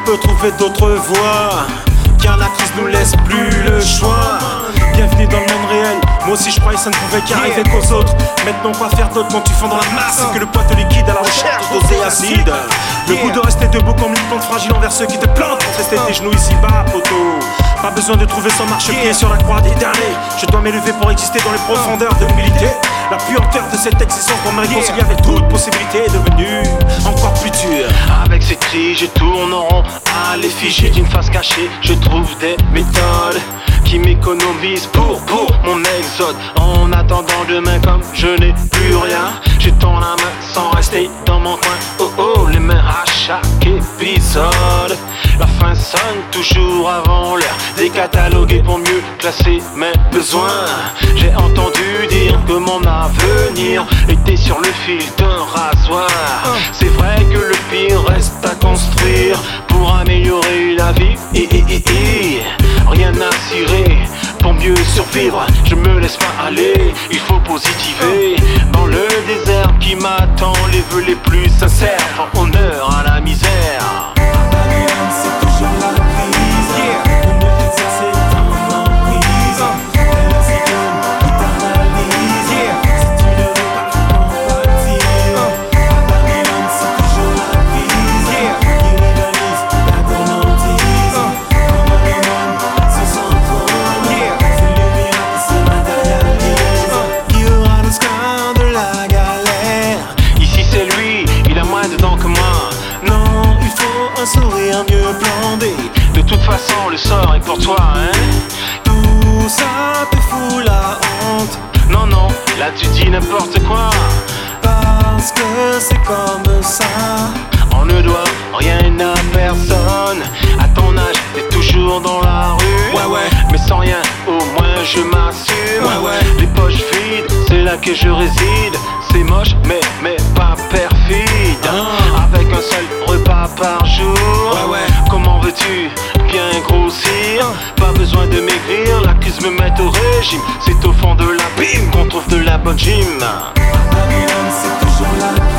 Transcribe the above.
peut trouver d'autres voies, car la crise nous laisse plus le choix. Bienvenue dans le monde réel. Moi aussi je croyais ça ne pouvait qu'arriver qu'aux autres. Maintenant quoi faire d'autre quand tu fonds dans la masse et que le poids te liquide à la recherche d'oser acide. Le goût de rester debout comme une plante fragile envers ceux qui te plantent pour tester tes genoux ici bas, poteau. Pas besoin de trouver son marchepied sur la croix des derniers. Je dois m'élever pour exister dans les profondeurs de l'humilité. La puanteur de cette existence pour me réconcilier avec toute possibilité est devenue encore plus dure. Avec ces cris je tourne en rond à l'effigie d'une face cachée. Je trouve des méthodes qui m'économisent pour mon exode. En attendant demain comme je n'ai plus rien, j'étends la main sans rester dans mon coin. Oh oh, les mains à chaque épisode. La fin sonne toujours avant l'heure décataloguée pour mieux classer mes besoins. J'ai entendu dire que mon avenir était sur le fil d'un rasoir. C'est vrai que le pire reste à construire pour améliorer la vie. Rien à cirer pour mieux survivre. Je me laisse pas aller, il faut positiver. Dans le désert qui m'attend, les vœux les plus sincères font honneur à la misère. C'est toujours la crise, pour mieux exercer ton emprise. La cigale qui t'analyse, si tu ne veux pas compatir. Babylone c'est toujours la crise, qui rivalise la gourmandise. Comme les mômes se s'entrônent, c'est l'humain qui se matérialise. Qui aura le scar de la galère? Ici c'est lui, il a moins de dents que moi. Non, il faut un sourire mieux blindé. De toute façon le sort est pour toi, hein. Tout ça te fout la honte. Non non, là tu dis n'importe quoi. Parce que c'est comme ça. On ne doit rien à personne. À ton âge, t'es toujours dans la rue. Ouais. Mais sans rien, au moins je m'assume. Ouais. Les poches vides, c'est là que je réside. C'est moche, mais pas perfide. Avec un seul repas par jour. Ouais. Comment veux-tu bien grossir? Pas besoin de maigrir, la crise me met au régime. C'est au fond de l'abîme qu'on trouve de la bonne gym. Babylone, c'est toujours la